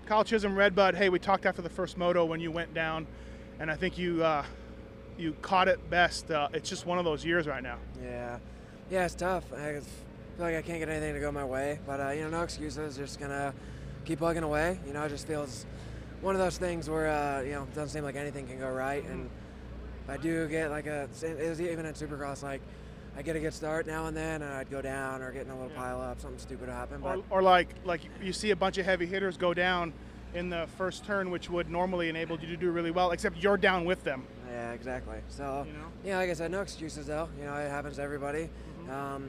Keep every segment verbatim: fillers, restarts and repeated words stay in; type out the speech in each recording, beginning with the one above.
Kyle Chisholm, Redbud. Hey, we talked after the first moto when you went down, and I think you uh, you caught it best. Uh, it's just one of those years right now. Yeah, yeah, it's tough. I feel like I can't get anything to go my way, but uh, you know, no excuses. Just gonna keep plugging away. You know, it just feels one of those things where uh, you know, it doesn't seem like anything can go right, and I do get like a. It was even in Supercross, like I get a good start now and then, and I'd go down or get in a little pile up, something stupid would happen. But Or, or like like you see a bunch of heavy hitters go down in the first turn, which would normally enable you to do really well, except you're down with them. yeah, exactly. So You know? yeah, like I said, no excuses though. You know, it happens to everybody. Um,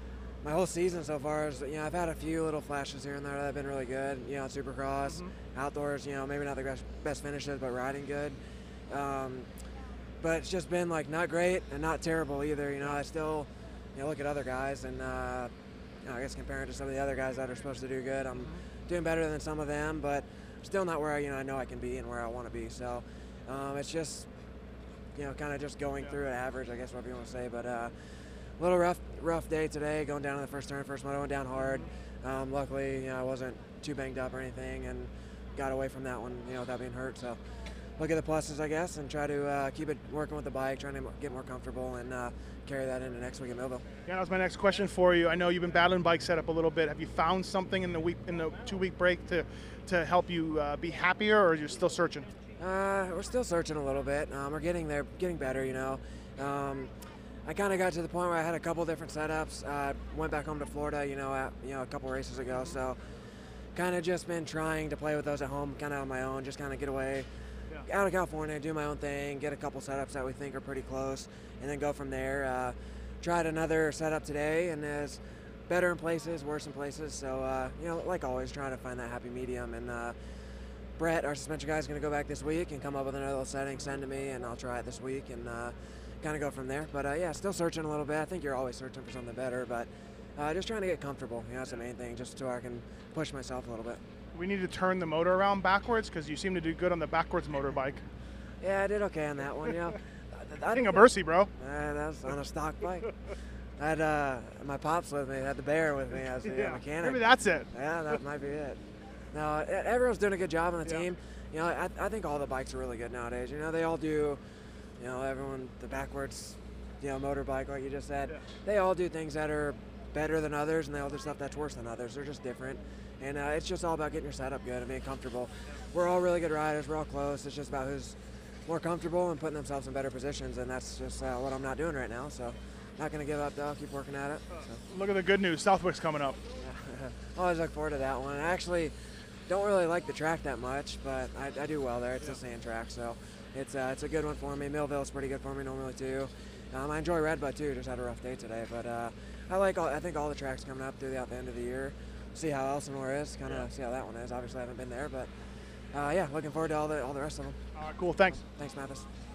my whole season so far is, you know, I've had a few little flashes here and there that have been really good. You know, Supercross, outdoors, you know, maybe not the best, best finishes, but riding good. Um, but it's just been like not great and not terrible either. You know, I still, you know, look at other guys and, uh, you know, I guess comparing to some of the other guys that are supposed to do good, I'm doing better than some of them, but still not where I, you know, I know I can be and where I want to be. So um, it's just, you know, kind of just going through an average, I guess, whatever you want to say. But uh, a little rough, rough day today, going down in the first turn, first moto, went down hard. Um, luckily, you know, I wasn't too banged up or anything, and got away from that one, you know, without being hurt. So look at the pluses, I guess, and try to uh, keep it working with the bike, trying to get more comfortable, and uh, carry that into next week at Millville. Yeah, that was my next question for you. I know you've been battling bike setup a little bit. Have you found something in the week in the two week break to to help you uh, be happier, or are you still searching? Uh, we're still searching a little bit. Um, we're getting there, getting better, you know. Um, I kind of got to the point where I had a couple different setups. Uh, went back home to Florida, you know, at, you know, a couple races ago. So, kind of just been trying to play with those at home, kind of on my own, just kind of get away out of California, do my own thing, get a couple setups that we think are pretty close, and then go from there. Uh, tried another setup today, and it's better in places, worse in places. So, uh, you know, like always, trying to find that happy medium. And uh, Brett, our suspension guy, is going to go back this week and come up with another little setting, send to me, and I'll try it this week and uh, kind of go from there. But uh, yeah, still searching a little bit. I think you're always searching for something better, but uh, just trying to get comfortable. You know, that's the main thing, just so I can push myself a little bit. We need to turn the motor around backwards because you seem to do good on the backwards motorbike. Yeah, I did okay on that one. You know, I, King of Bercy, bro. Uh, that's on a stock bike. I had uh, my pops with me, had the bear with me as the Yeah, uh, mechanic. maybe that's it. Yeah, that might be it. No, e- everyone's doing a good job on the Yeah. team. You know, I, I think all the bikes are really good nowadays. You know, they all do, you know, everyone, the backwards, you know, motorbike, like you just said, Yeah. they all do things that are better than others, and they all do stuff that's worse than others. They're just different. And uh, it's just all about getting your setup good and being comfortable. We're all really good riders. We're all close. It's just about who's more comfortable and putting themselves in better positions, and that's just uh, what I'm not doing right now. So not going to give up, though. Keep working at it. So. Look at the good news. Southwick's coming up. Always look forward to that one. I actually don't really like the track that much, but I, I do well there. It's a sand track, so it's uh, it's a good one for me. Millville's pretty good for me normally too. Um, I enjoy Redbud too. Just had a rough day today, but uh, I like all, I think all the tracks coming up throughout the end of the year. See how Elsinore is, kind of Yeah. see how that one is. Obviously, I haven't been there, but uh, yeah, looking forward to all the all the rest of them. All right, cool. Thanks. Thanks, Mathis.